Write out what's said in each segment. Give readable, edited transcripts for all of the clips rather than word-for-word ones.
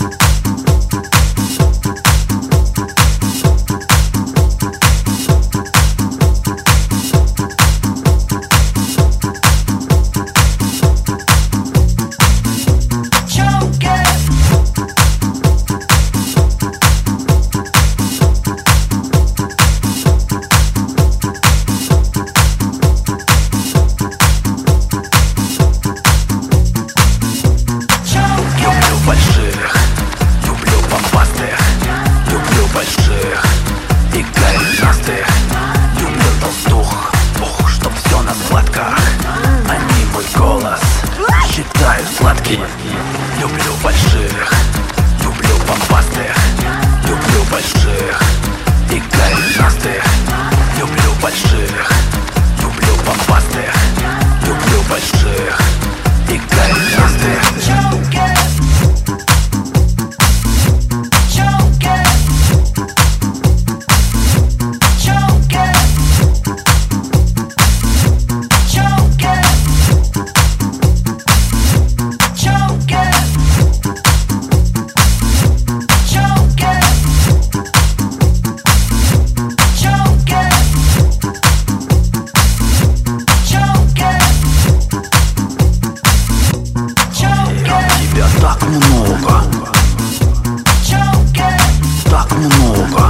Люблю больших, люблю бомбастых, люблю больших и коренастых. Люблю больших, люблю бомбастых, люблю больших и коренастых. Так много, так много,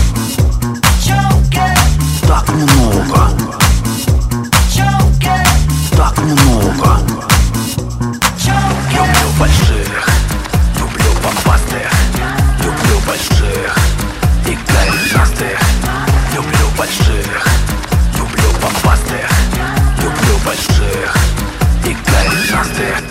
так много, так много. Люблю больших, люблю бомбастых, люблю больших и коренастых. Люблю больших, люблю бомбастых, люблю больших и коренастых.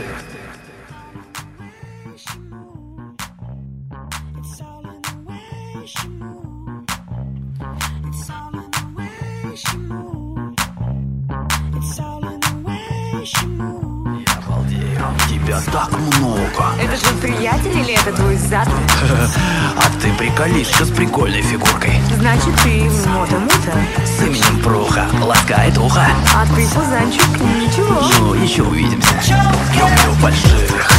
Тебя так много. Это же приятель или это твой зад? А ты приколишься с прикольной фигуркой. Значит, ты мота-мута. С именем Пруха ласкает ухо. А ты пузанчик, ничего. Ну, еще увидимся. Люблю больших,